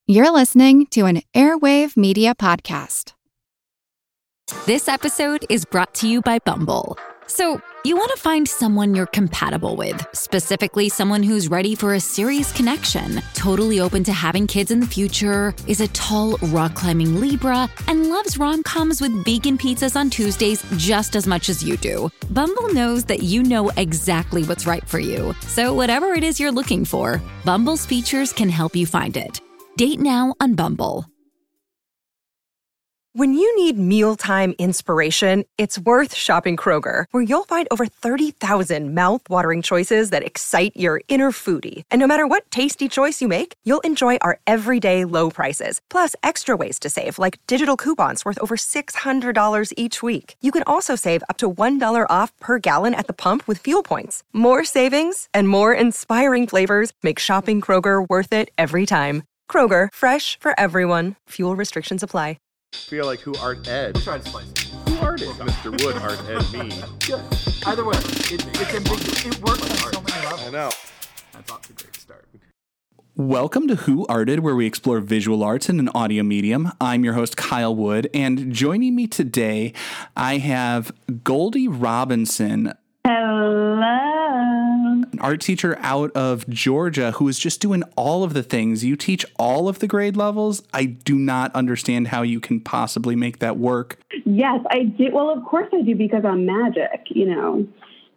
You're listening to an Airwave Media Podcast. This episode is brought to you by Bumble. So, you want to find someone you're compatible with, specifically someone who's ready for a serious connection, totally open to having kids in the future, is a tall, rock-climbing Libra, and loves rom-coms with vegan pizzas on Tuesdays just as much as you do. Bumble knows that you know exactly what's right for you. So whatever it is you're looking for, Bumble's features can help you find it. Date now on Bumble. When you need mealtime inspiration, it's worth shopping Kroger, where you'll find over 30,000 mouth-watering choices that excite your inner foodie. And no matter what tasty choice you make, you'll enjoy our everyday low prices, plus extra ways to save, like digital coupons worth over $600 each week. You can also save up to $1 off per gallon at the pump with fuel points. More savings and more inspiring flavors make shopping Kroger worth it every time. Kroger, fresh for everyone. Fuel restrictions apply. Feel like who art Ed? Try to spice it. Who art is Mr. Wood art Ed me? Yeah. Either way, it's ambiguous. It works on so many levels. I know. That's off to a great start. Welcome to Who Arted, where we explore visual arts in an audio medium. I'm your host, Kyle Wood, and joining me today, I have Goldie Robinson. Hello. An art teacher out of Georgia who is just doing all of the things. You teach all of the grade levels. I do not understand how you can possibly make that work. Yes, I do. Well, of course I do, because I'm magic, you know.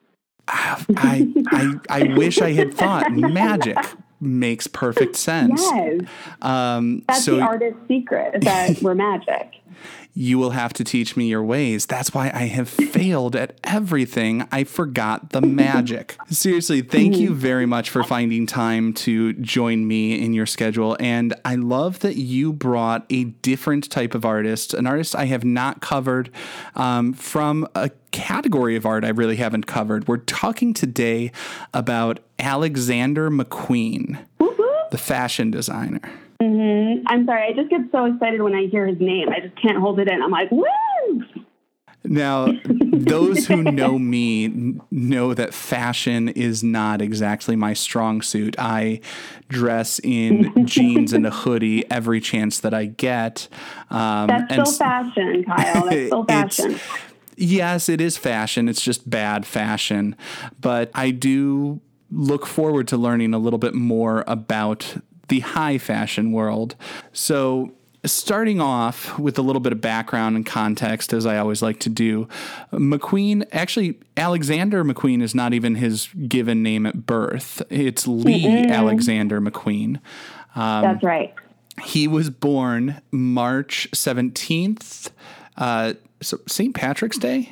I wish I had thought. Magic makes perfect sense. Yes. That's the artist's secret, is that we're magic. You will have to teach me your ways. That's why I have failed at everything. I forgot the magic. Seriously, thank you very much for finding time to join me in your schedule. And I love that you brought a different type of artist, an artist I have not covered, from a category of art I really haven't covered. We're talking today about Alexander McQueen, the fashion designer. Mm-hmm. I'm sorry. I just get so excited when I hear his name. I just can't hold it in. I'm like, woo! Now, those who know me know that fashion is not exactly my strong suit. I dress in jeans and a hoodie every chance that I get. That's still fashion, Kyle. That's still fashion. Yes, it is fashion. It's just bad fashion. But I do look forward to learning a little bit more about the high fashion world. So starting off with a little bit of background and context, as I always like to do, McQueen, actually, Alexander McQueen is not even his given name at birth. It's Lee Alexander McQueen. That's right. He was born March 17th, so St. Patrick's Day,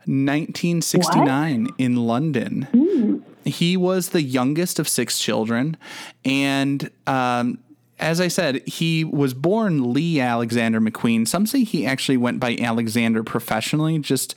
1969 in London. He was the youngest of 6 children, and as I said, he was born Lee Alexander McQueen. Some say he actually went by Alexander professionally, just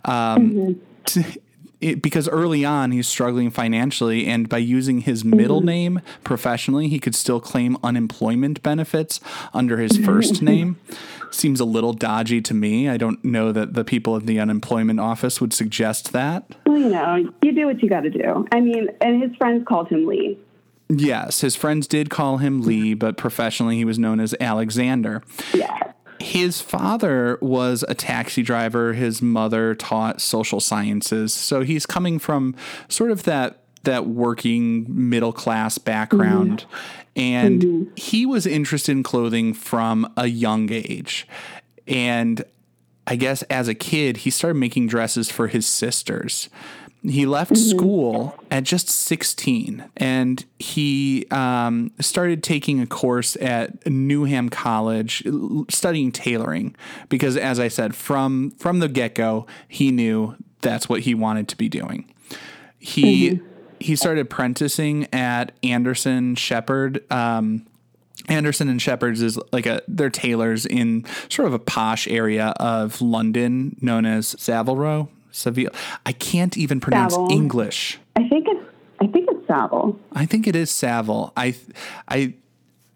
because early on he's struggling financially, and by using his middle name professionally, he could still claim unemployment benefits under his first name. Seems a little dodgy to me. I don't know that the people in the unemployment office would suggest that. Well, you know, you do what you got to do. I mean, and his friends called him Lee. Yes, his friends did call him Lee, but professionally he was known as Alexander. Yeah. His father was a taxi driver. His mother taught social sciences. So he's coming from sort of that working middle class background. And he was interested in clothing from a young age. And I guess as a kid, he started making dresses for his sisters. He left school at just 16, and he started taking a course at Newham College, studying tailoring, because, as I said, from the get-go, he knew that's what he wanted to be doing. He started apprenticing at Anderson Shepherd. Anderson and Shepherd's is they're tailors in sort of a posh area of London known as Savile Row. Seville. I can't even pronounce Savile. English. I think it's Savile. I think it is Savile.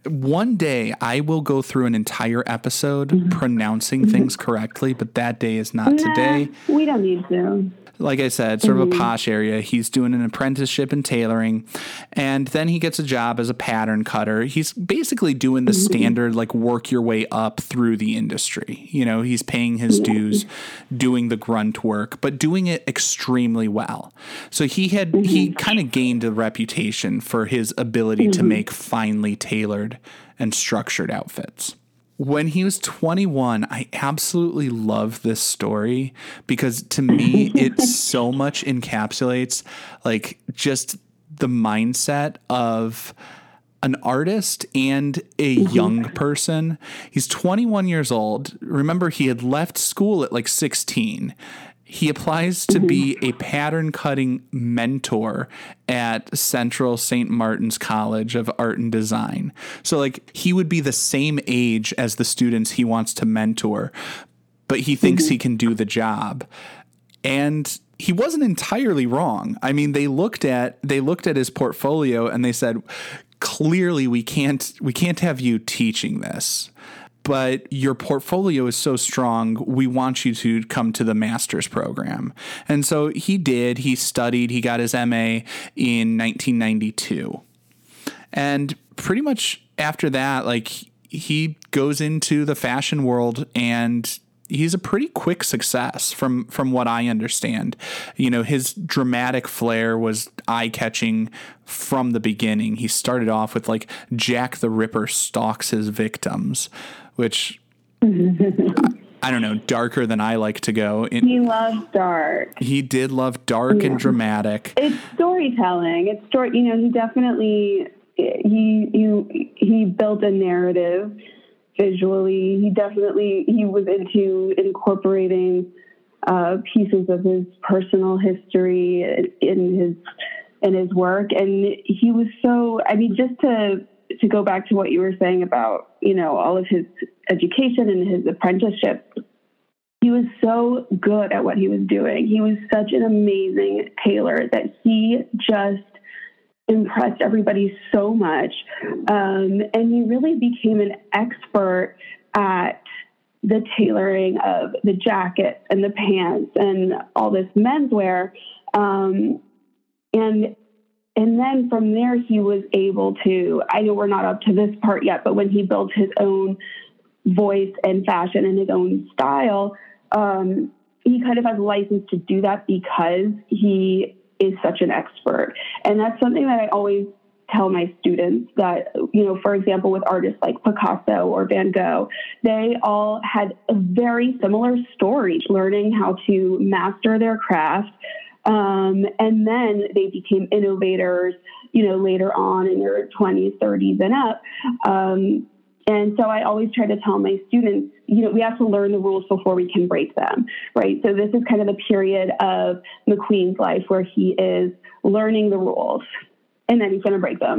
One day I will go through an entire episode pronouncing things correctly, but that day is not today. We don't need to. Like I said, sort of a posh area. He's doing an apprenticeship in tailoring, and then he gets a job as a pattern cutter. He's basically doing the standard, like, work your way up through the industry. You know, he's paying his dues, doing the grunt work, but doing it extremely well. So he kind of gained a reputation for his ability to make finely tailored and structured outfits. When he was 21, I absolutely love this story because to me, it so much encapsulates like just the mindset of an artist and a young person. He's 21 years old. Remember, he had left school at like 16. He applies to be a pattern cutting mentor at Central St. Martin's College of Art and Design. So like he would be the same age as the students he wants to mentor, but he thinks he can do the job. And he wasn't entirely wrong. I mean, they looked at his portfolio and they said, clearly we can't have you teaching this. But your portfolio is so strong, we want you to come to the master's program. And so he did. He studied. He got his MA in 1992. And pretty much after that, like, he goes into the fashion world and he's a pretty quick success from what I understand. You know, his dramatic flair was eye-catching from the beginning. He started off with like Jack the Ripper stalks his victims, which I don't know, darker than I like to go. He loves dark. He did love dark and dramatic. It's storytelling. It's story. You know, he definitely he built a narrative visually. He was into incorporating pieces of his personal history in his work, and he was so. I mean, just to go back to what you were saying about, you know, all of his education and his apprenticeship, he was so good at what he was doing. He was such an amazing tailor that he just impressed everybody so much. And he really became an expert at the tailoring of the jackets and the pants and all this menswear. And then from there, he was able to, I know we're not up to this part yet, but when he built his own voice and fashion and his own style, he kind of has license to do that because he is such an expert. And that's something that I always tell my students that, you know, for example, with artists like Picasso or Van Gogh, they all had a very similar story, learning how to master their craft. And then they became innovators, you know, later on in their 20s, 30s and up. And so I always try to tell my students, you know, we have to learn the rules before we can break them, right? So this is kind of the period of McQueen's life where he is learning the rules and then he's going to break them.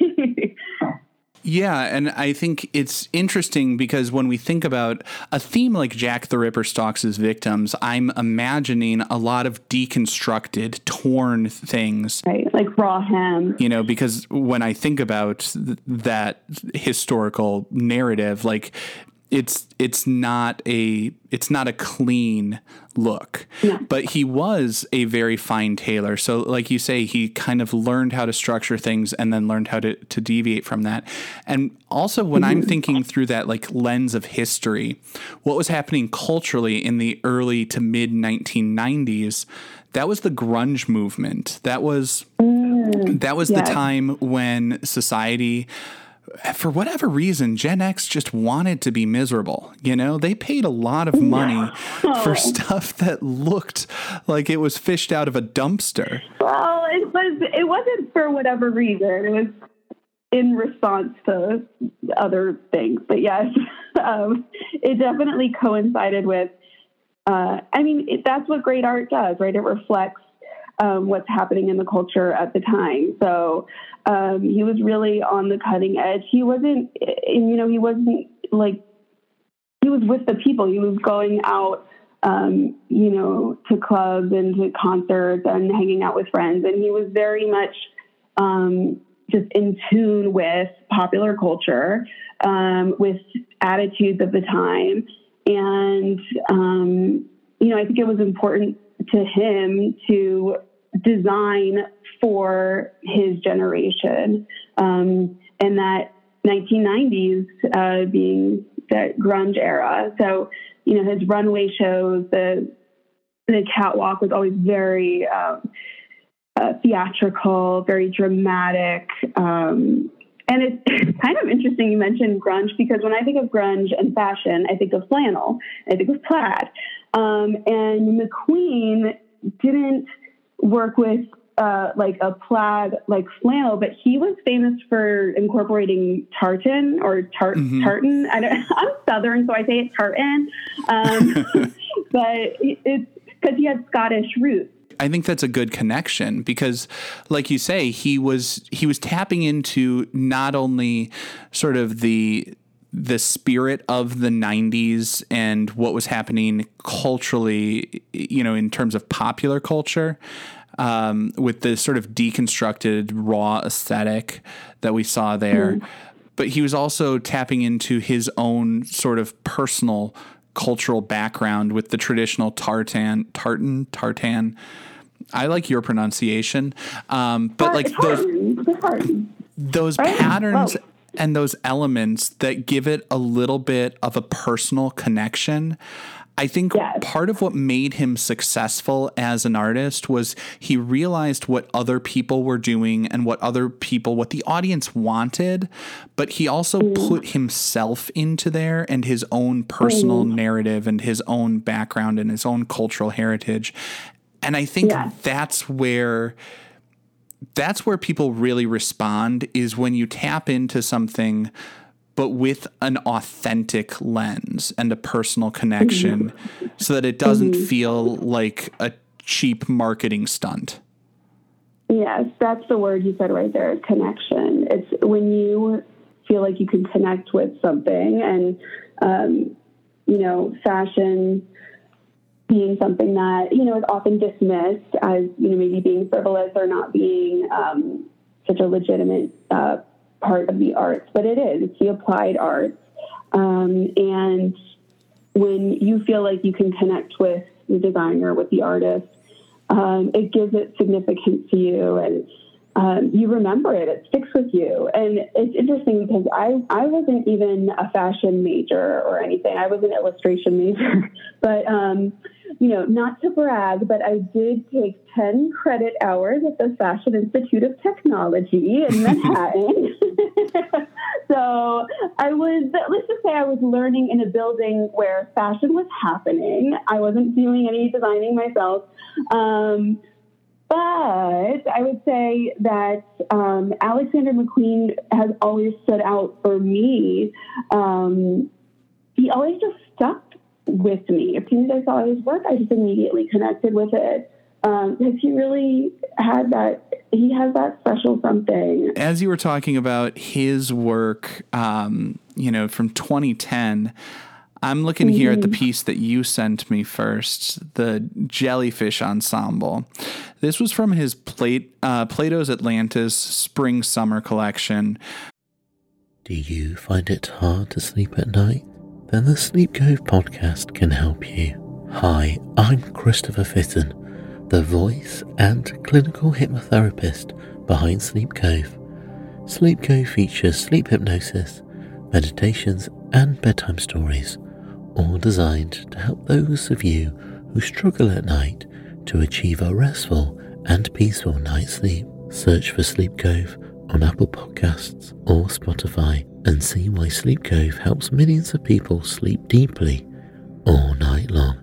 Yeah, and I think it's interesting because when we think about a theme like Jack the Ripper stalks his victims, I'm imagining a lot of deconstructed, torn things. Right, like raw hem. You know, because when I think about that historical narrative, like it's not a clean look, but he was a very fine tailor. So like you say, he kind of learned how to structure things and then learned how to deviate from that. And also when I'm thinking through that like lens of history, what was happening culturally in the early to mid 1990s, that was the grunge movement. That was the time when society, for whatever reason, Gen X just wanted to be miserable. You know, they paid a lot of money for stuff that looked like it was fished out of a dumpster. Well, it wasn't for whatever reason. It was in response to other things. But yes, it definitely coincided with, that's what great art does, right? It reflects what's happening in the culture at the time. So he was really on the cutting edge. He wasn't like, he was with the people. He was going out, to clubs and to concerts and hanging out with friends. And he was very much just in tune with popular culture, with attitudes of the time. And, I think it was important to him to design for his generation, and that 1990s being that grunge era. So, his runway shows, the catwalk was always very theatrical, very dramatic. And it's kind of interesting you mentioned grunge, because when I think of grunge and fashion, I think of flannel, I think of plaid. And McQueen didn't work with like a plaid, like flannel, but he was famous for incorporating tartan or tartan. I'm Southern, so I say it's tartan. But it's because he had Scottish roots. I think that's a good connection because, like you say, he was tapping into not only sort of the spirit of the 90s and what was happening culturally, in terms of popular culture, with the sort of deconstructed raw aesthetic that we saw there, but he was also tapping into his own sort of personal cultural background with the traditional tartan. I like your pronunciation, but like those patterns and those elements that give it a little bit of a personal connection. I think part of what made him successful as an artist was he realized what other people were doing and what the audience wanted, but he also put himself into there and his own personal narrative and his own background and his own cultural heritage. And I think that's where people really respond, is when you tap into something, but with an authentic lens and a personal connection, so that it doesn't feel like a cheap marketing stunt. Yes, that's the word you said right there, connection. It's when you feel like you can connect with something, and, fashion being something that, is often dismissed as, maybe being frivolous or not being such a legitimate part of the arts, but it is. It's the applied arts. And when you feel like you can connect with the designer, with the artist, it gives it significance to you, and you remember it. It sticks with you. And it's interesting because I wasn't even a fashion major or anything. I was an illustration major, but not to brag, but I did take 10 credit hours at the Fashion Institute of Technology in Manhattan. So let's just say I was learning in a building where fashion was happening. I wasn't doing any designing myself. But I would say that Alexander McQueen has always stood out for me. He always just stuck with me. As soon as I saw his work, I just immediately connected with it. Because he really he has that special something. As you were talking about his work, from 2010, I'm looking here at the piece that you sent me first, the Jellyfish Ensemble. This was from his Plato's Atlantis Spring-Summer collection. Do you find it hard to sleep at night? Then the Sleep Cove podcast can help you. Hi, I'm Christopher Fitton, the voice and clinical hypnotherapist behind Sleep Cove. Sleep Cove features sleep hypnosis, meditations, and bedtime stories, all designed to help those of you who struggle at night to achieve a restful and peaceful night's sleep. Search for Sleep Cove on Apple Podcasts or Spotify and see why Sleep Cove helps millions of people sleep deeply all night long.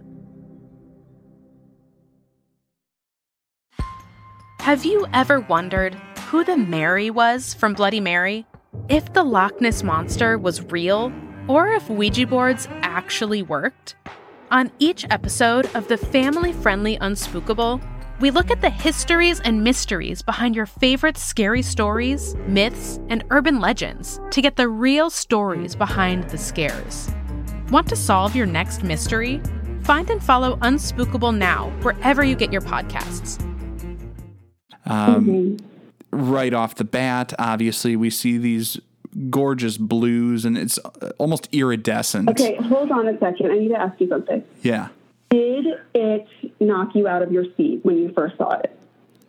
Have you ever wondered who the Mary was from Bloody Mary? If the Loch Ness Monster was real, or if Ouija boards actually worked? On each episode of the family-friendly Unspookable, we look at the histories and mysteries behind your favorite scary stories, myths, and urban legends to get the real stories behind the scares. Want to solve your next mystery? Find and follow Unspookable now, wherever you get your podcasts. right off the bat, obviously, we see these gorgeous blues, and it's almost iridescent. Okay, hold on a second. I need to ask you something. Yeah. Did it knock you out of your seat when you first saw it?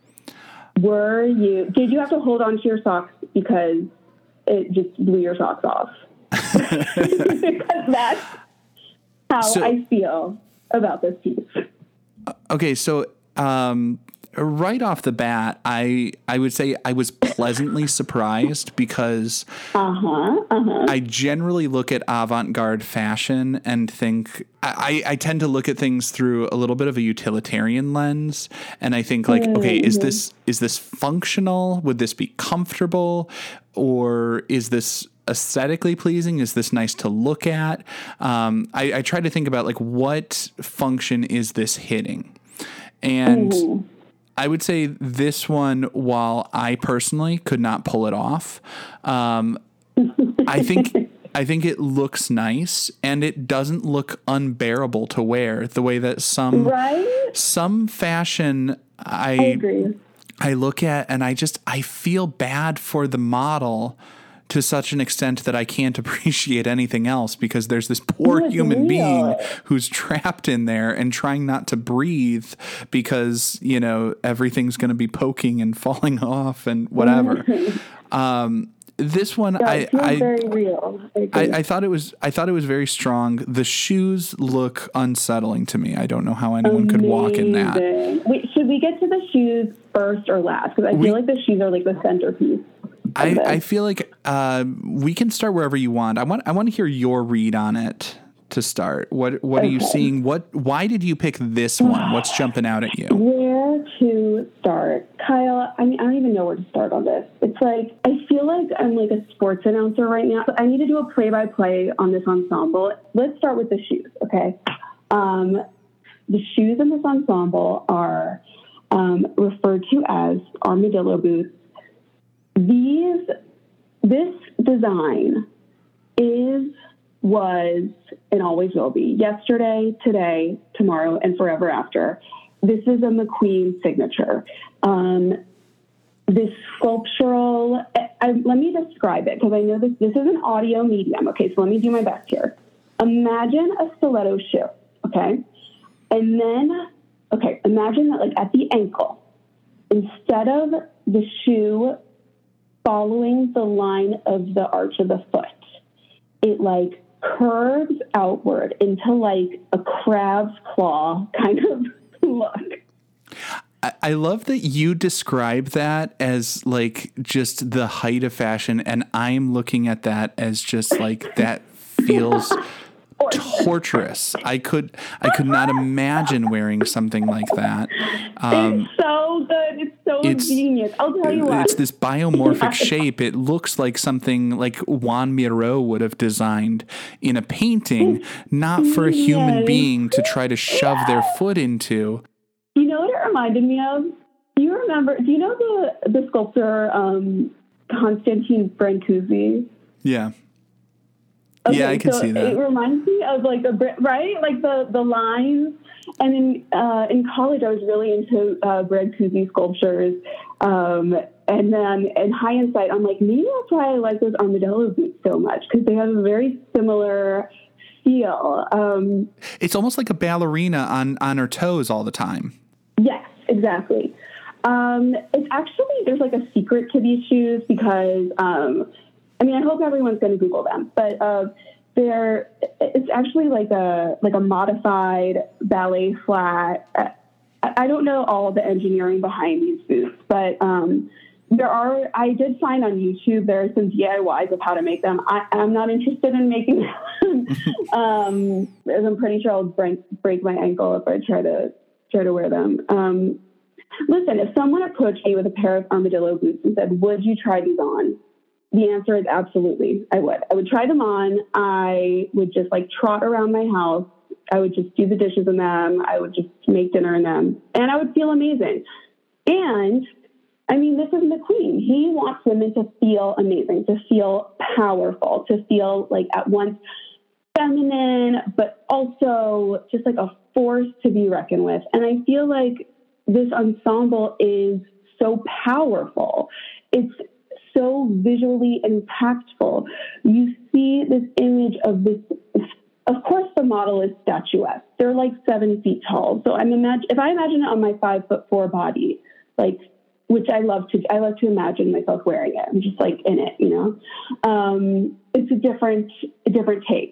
Did you have to hold on to your socks because it just blew your socks off? Because that's how I feel about this piece. Okay, so right off the bat, I would say I was pleasantly surprised because I generally look at avant-garde fashion and think I tend to look at things through a little bit of a utilitarian lens, and I think like, okay, is this functional? Would this be comfortable, or is this aesthetically pleasing? Is this nice to look at? I try to think about like, what function is this hitting? And I would say this one, while I personally could not pull it off, I think it looks nice, and it doesn't look unbearable to wear the way that some fashion I agree. I look at and I feel bad for the model to such an extent that I can't appreciate anything else, because there's this poor human being who's trapped in there and trying not to breathe because, you know, everything's going to be poking and falling off and whatever. This one, very real. I thought it was very strong. The shoes look unsettling to me. I don't know how anyone could walk in that. Wait, should we get to the shoes first or last? Because I feel like the shoes are like the centerpiece. I feel like we can start wherever you want. I want to hear your read on it to start. What are you seeing? Why did you pick this one? What's jumping out at you? Where to start? Kyle, I mean, I don't even know where to start on this. It's like, I feel like I'm like a sports announcer right now. I need to do a play-by-play on this ensemble. Let's start with the shoes, okay? The shoes in this ensemble are referred to as armadillo boots. This design was, and always will be, yesterday, today, tomorrow, and forever after. This is a McQueen signature. This sculptural, let me describe it, because I know this is an audio medium. Okay, so let me do my best here. Imagine a stiletto shoe, okay? And then, imagine that like at the ankle, instead of the shoe following the line of the arch of the foot, it like curves outward into like a crab's claw kind of look. I love that you describe that as like just the height of fashion, and I'm looking at that as just like that feels torturous. I could not imagine wearing something like that. It's so good. It's so genius. I'll tell you what. It's this biomorphic shape. It looks like something like Juan Miró would have designed in a painting, not for a human being to try to shove their foot into. You know what it reminded me of? Do you know the sculptor Konstantin Brancusi? Yeah. Okay, yeah, I can see that. It reminds me of like like the lines. And in college, I was really into Brancusi sculptures. And then in hindsight, I'm like, maybe that's why I like those armadillo boots so much, because they have a very similar feel. It's almost like a ballerina on her toes all the time. Yes, exactly. It's actually, there's like a secret to these shoes because, I hope everyone's going to Google them, but it's actually like a modified ballet flat. I don't know all the engineering behind these boots, but I did find on YouTube there are some DIYs of how to make them. I'm not interested in making them, as I'm pretty sure I'll break my ankle if I try to wear them. Listen, if someone approached me with a pair of armadillo boots and said, "Would you try these on?" The answer is absolutely. I would. I would try them on. I would just like trot around my house. I would just do the dishes in them. I would just make dinner in them, and I would feel amazing. And this is McQueen. He wants women to feel amazing, to feel powerful, to feel like at once feminine, but also just like a force to be reckoned with. And I feel like this ensemble is so powerful. It's so visually impactful. You see this image of this. Of course, the model is statuesque. They're like 7 feet tall. So if I imagine it on my 5'4" body, like, which I love to imagine myself wearing it. I'm just like in it, you know. It's a different take.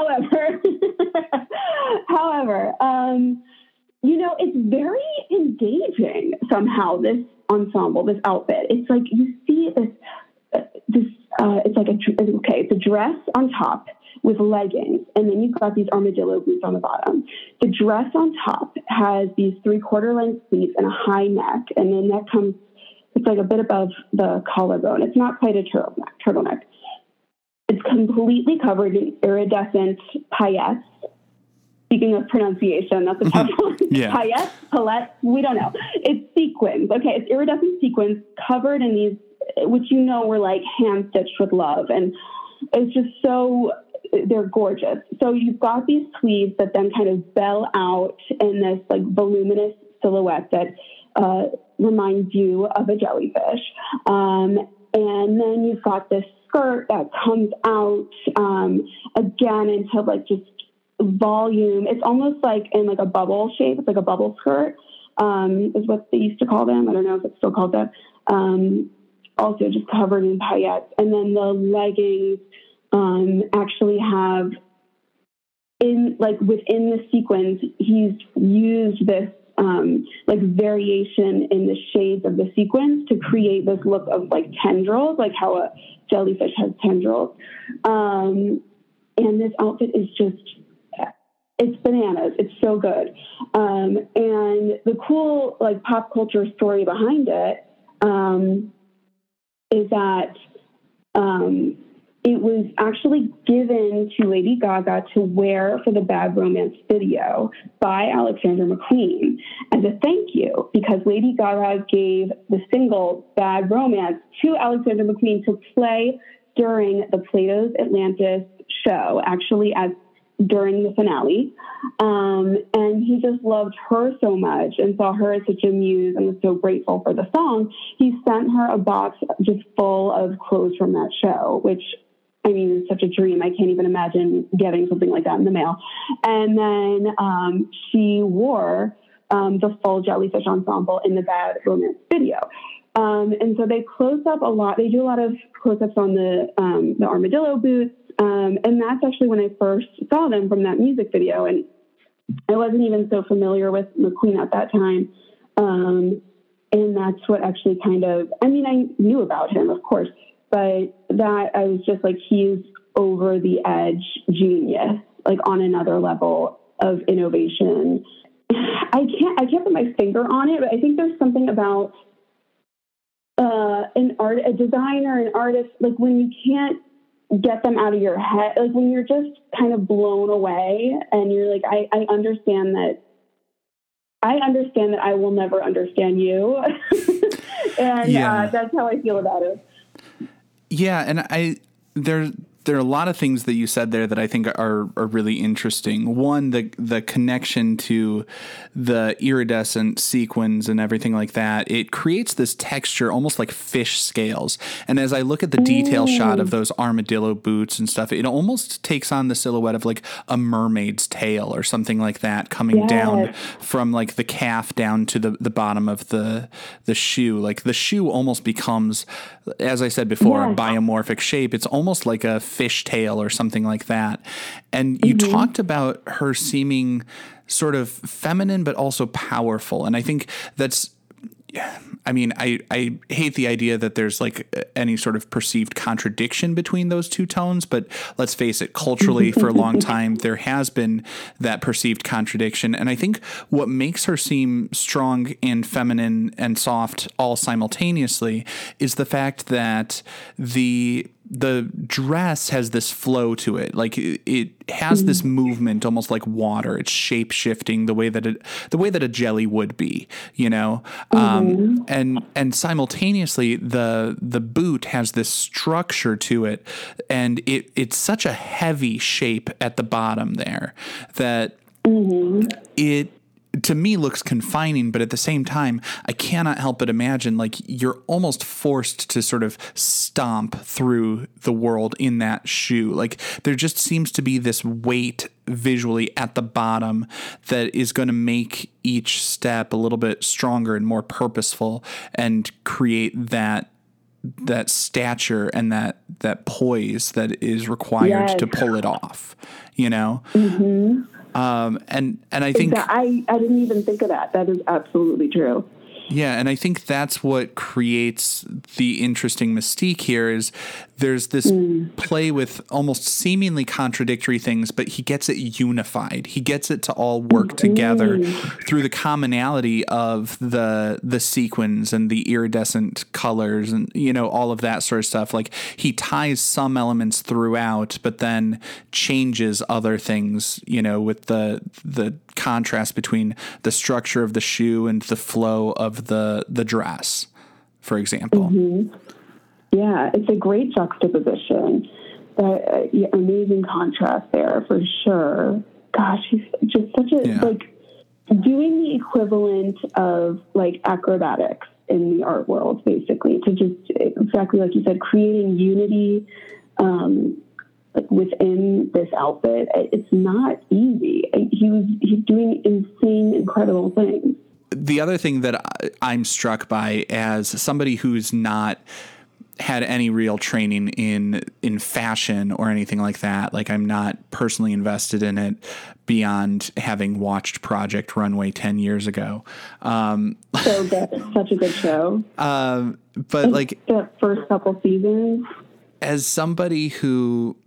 However, you know, it's very engaging somehow. This ensemble, this outfit. It's like you see this. It's like it's a dress on top with leggings, and then you've got these armadillo boots on the bottom. The dress on top has these 3/4 length sleeves and a high neck, and the neck comes, it's like a bit above the collarbone. It's not quite a turtleneck. It's completely covered in iridescent paillettes. Speaking of pronunciation, that's a tough one. Yeah. Paillettes, we don't know. It's sequins. Okay, it's iridescent sequins covered in these, which you know were like hand-stitched with love, and it's just so, they're gorgeous. So you've got these sleeves that then kind of bell out in this like voluminous silhouette that reminds you of a jellyfish. And then you've got this skirt that comes out again into like just volume. It's almost like in like a bubble shape. It's like a bubble skirt is what they used to call them. I don't know if it's still called that. Also just covered in paillettes. And then the leggings actually have within the sequins, he's used this like variation in the shades of the sequins to create this look of like tendrils, like how a jellyfish has tendrils. And this outfit is just, it's bananas. It's so good. And the cool like pop culture story behind it is that it was actually given to Lady Gaga to wear for the Bad Romance video by Alexander McQueen as a thank you, because Lady Gaga gave the single Bad Romance to Alexander McQueen to play during the Plato's Atlantis show, actually during the finale. And he just loved her so much and saw her as such a muse and was so grateful for the song. He sent her a box just full of clothes from that show, which, I mean, it's such a dream. I can't even imagine getting something like that in the mail. And then she wore the full Jellyfish ensemble in the Bad Romance video. And so they close up a lot. They do a lot of close-ups on the armadillo boots. And that's actually when I first saw them, from that music video. And I wasn't even so familiar with McQueen at that time. And that's what actually kind of, I mean, I knew about him, of course, but that I was just like, he's over the edge genius, like on another level of innovation. I can't put my finger on it, but I think there's something about a designer, an artist, like when you can't get them out of your head, like when you're just kind of blown away and you're like, I understand that I will never understand you. And that's how I feel about it. Yeah. And there are a lot of things that you said there that I think are really interesting. One, the connection to the iridescent sequins and everything like that. It creates this texture almost like fish scales. And as I look at the detail shot of those armadillo boots and stuff, it almost takes on the silhouette of like a mermaid's tail or something like that coming down from like the calf down to the bottom of the shoe. Like the shoe almost becomes, as I said before, a biomorphic shape. It's almost like a fish tail or something like that. And you talked about her seeming sort of feminine, but also powerful. And I think that's, I mean, I hate the idea that there's like any sort of perceived contradiction between those two tones, but let's face it, culturally for a long time, there has been that perceived contradiction. And I think what makes her seem strong and feminine and soft all simultaneously is the fact that the dress has this flow to it. Like it has this movement almost like water. It's shape shifting the way that a jelly would be, you know? And simultaneously the boot has this structure to it, and it's such a heavy shape at the bottom there that to me looks confining, but at the same time, I cannot help but imagine like you're almost forced to sort of stomp through the world in that shoe. Like there just seems to be this weight visually at the bottom that is going to make each step a little bit stronger and more purposeful and create that stature and that poise that is required to pull it off, you know? Mm-hmm. And I think I didn't even think of that. That is absolutely true. Yeah, and I think that's what creates the interesting mystique here is there's this play with almost seemingly contradictory things, but he gets it unified. He gets it to all work together through the commonality of the sequins and the iridescent colors and, you know, all of that sort of stuff. Like he ties some elements throughout, but then changes other things, you know, with the contrast between the structure of the shoe and the flow of the dress, for example. Mm-hmm. Yeah, it's a great juxtaposition. Amazing contrast there for sure. Gosh, he's just such a like doing the equivalent of like acrobatics in the art world, basically, to just exactly like you said, creating unity like within this outfit. It's not easy. He's doing insane, incredible things. The other thing that I'm struck by as somebody who's not had any real training in fashion or anything like that, like I'm not personally invested in it beyond having watched Project Runway 10 years ago. So good. Such a good show. But like the first couple seasons, as somebody who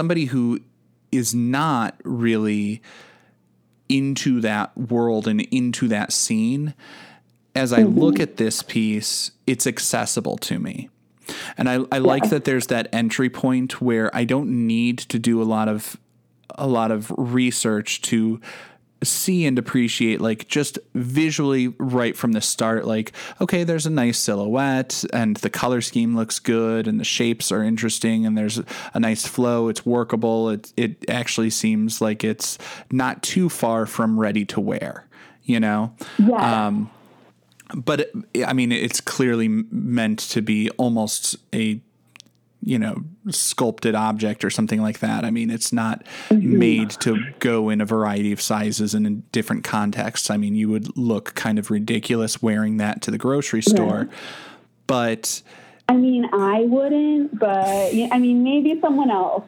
is not really into that world and into that scene, as I look at this piece, it's accessible to me. And I like that there's that entry point where I don't need to do a lot of research to see and appreciate, like just visually right from the start, like, okay, there's a nice silhouette and the color scheme looks good and the shapes are interesting and there's a nice flow. It's workable. It actually seems like it's not too far from ready to wear, you know? Yeah. But I mean, it's clearly meant to be almost a, you know, sculpted object or something like that. I mean, it's not made to go in a variety of sizes and in different contexts. I mean, you would look kind of ridiculous wearing that to the grocery store, but I mean, I wouldn't, but I mean, maybe someone else.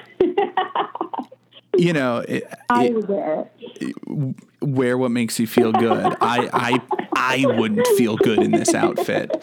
You know, I would wear it. Wear what makes you feel good. I wouldn't feel good in this outfit.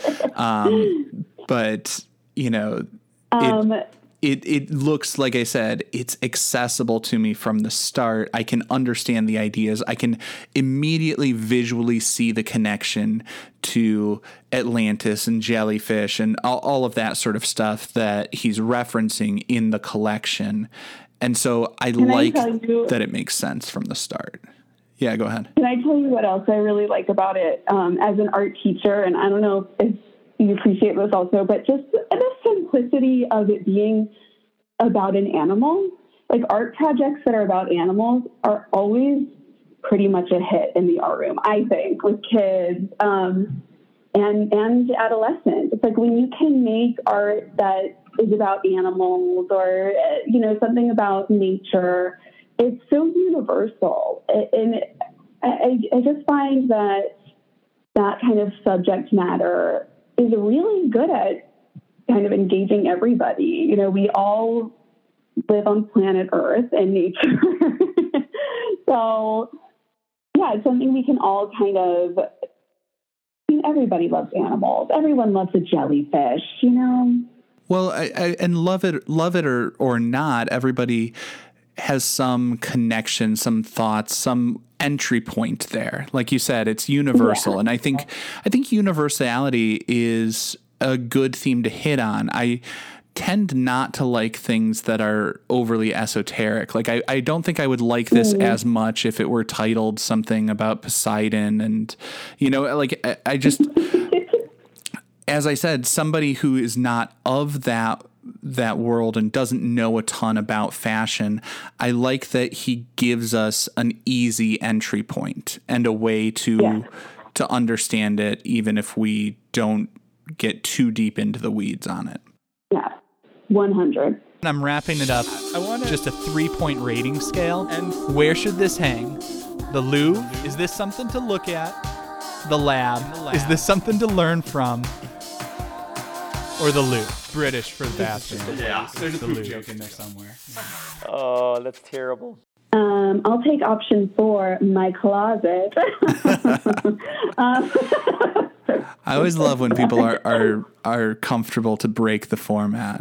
But you know, it looks, like I said, it's accessible to me from the start. I can understand the ideas. I can immediately visually see the connection to Atlantis and jellyfish and all of that sort of stuff that he's referencing in the collection. And so I like that it makes sense from the start. Yeah, go ahead. Can I tell you what else I really like about it as an art teacher? And I don't know if you appreciate this also, but just the simplicity of it being about an animal. Like art projects that are about animals are always pretty much a hit in the art room, I think, with kids and adolescents. It's like when you can make art that is about animals or, you know, something about nature, it's so universal. And I just find that kind of subject matter is really good at kind of engaging everybody. You know, we all live on planet Earth and nature. So, yeah, it's something we can all kind of, I mean, everybody loves animals. Everyone loves a jellyfish, you know? Well, and love it or not, everybody has some connection, some thoughts, some entry point there. Like you said, it's universal. Yeah. And I think universality is a good theme to hit on. I tend not to like things that are overly esoteric. Like I don't think I would like this as much if it were titled something about Poseidon and, you know, like I just, as I said, somebody who is not of that that world and doesn't know a ton about fashion, I like that he gives us an easy entry point and a way to understand it, even if we don't get too deep into the weeds on it. Yeah, 100. I'm wrapping it up. I want just a 3-point rating scale. And where should this hang? The Louvre? Is this something to look at? The lab? Is this something to learn from? Or the Louvre? British for the bathroom. Yeah, there's a the poop Louvre joke in there somewhere. Oh, that's terrible. I'll take option 4, my closet. I always love when people are comfortable to break the format.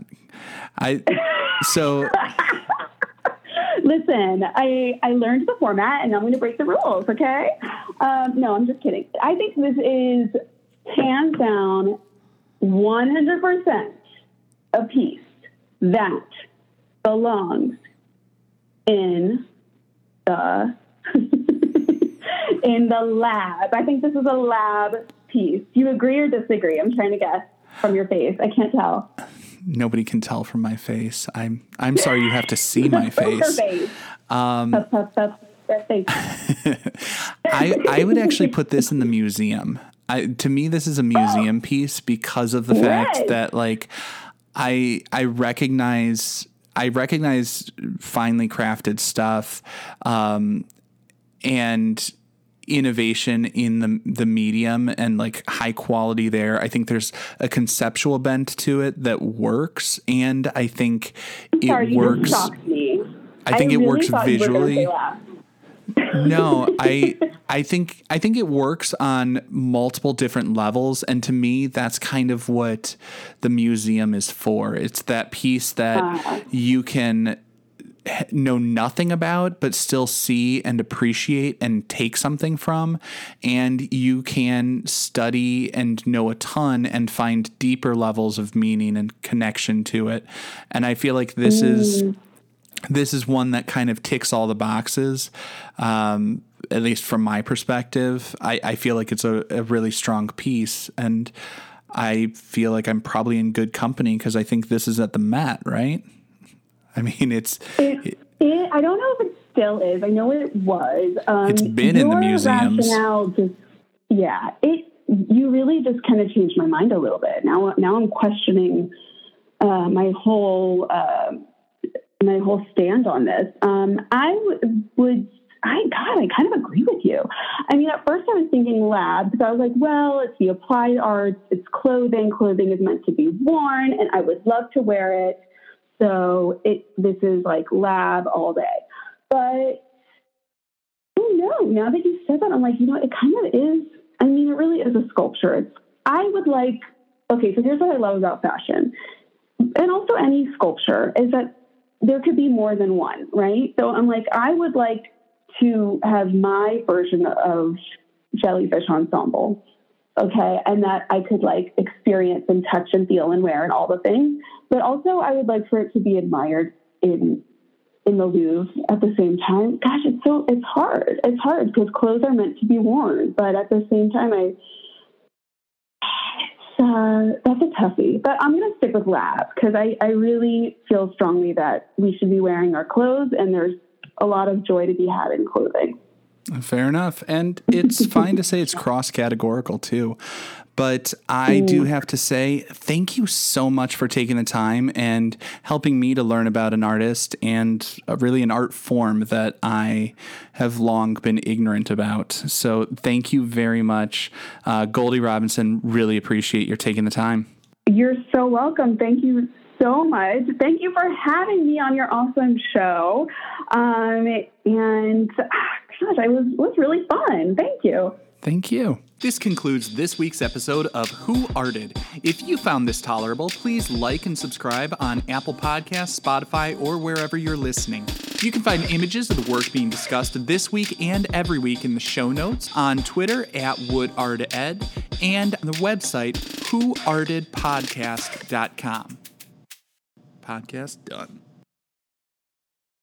Listen, I learned the format, and I'm going to break the rules, okay? No, I'm just kidding. I think this is hands down 100% a piece that belongs in the in the lab. I think this is a lab piece. Do you agree or disagree? I'm trying to guess from your face. I can't tell. Nobody can tell from my face. I'm sorry you have to see my face. I would actually put this in the museum. To me, this is a museum piece because of the fact that, like, I recognize finely crafted stuff, and innovation in the medium and like high quality there. I think there's a conceptual bent to it that works, and I think it works. I think it works visually. No, I think it works on multiple different levels, and to me, that's kind of what the museum is for. It's that piece that you can know nothing about, but still see and appreciate and take something from, and you can study and know a ton and find deeper levels of meaning and connection to it. And I feel like this is one that kind of ticks all the boxes. At least from my perspective, I feel like it's a really strong piece, and I feel like I'm probably in good company because I think this is at the Met, right? I mean, I don't know if it still is. I know it was. It's been in the museums. You really just kind of changed my mind a little bit. Now I'm questioning my whole stand on this. I kind of agree with you. I mean, at first I was thinking lab because I was like, well, it's the applied arts, it's clothing. Clothing is meant to be worn, and I would love to wear it. So this is like lab all day. But oh no, now that you said that, I'm like, it kind of is. I mean, it really is a sculpture. So here's what I love about fashion and also any sculpture is that there could be more than one, right? So I'm like, I would like to have my version of Jellyfish Ensemble, okay, and that I could like experience and touch and feel and wear and all the things. But also I would like for it to be admired in the Louvre at the same time. Gosh, it's hard. It's hard because clothes are meant to be worn, but at the same time, that's a toughie. But I'm going to stick with lab because I really feel strongly that we should be wearing our clothes, and there's a lot of joy to be had in clothing. Fair enough. And it's fine to say it's cross-categorical too. But I do have to say, thank you so much for taking the time and helping me to learn about an artist and really an art form that I have long been ignorant about. So thank you very much. Goldie Robinson, really appreciate your taking the time. You're so welcome. Thank you so much. Thank you for having me on your awesome show. It was really fun. Thank you. Thank you. This concludes this week's episode of Who Arted. If you found this tolerable, please like and subscribe on Apple Podcasts, Spotify, or wherever you're listening. You can find images of the work being discussed this week and every week in the show notes, on Twitter @WoodArtEd, and on the website whoartedpodcast.com. Podcast done.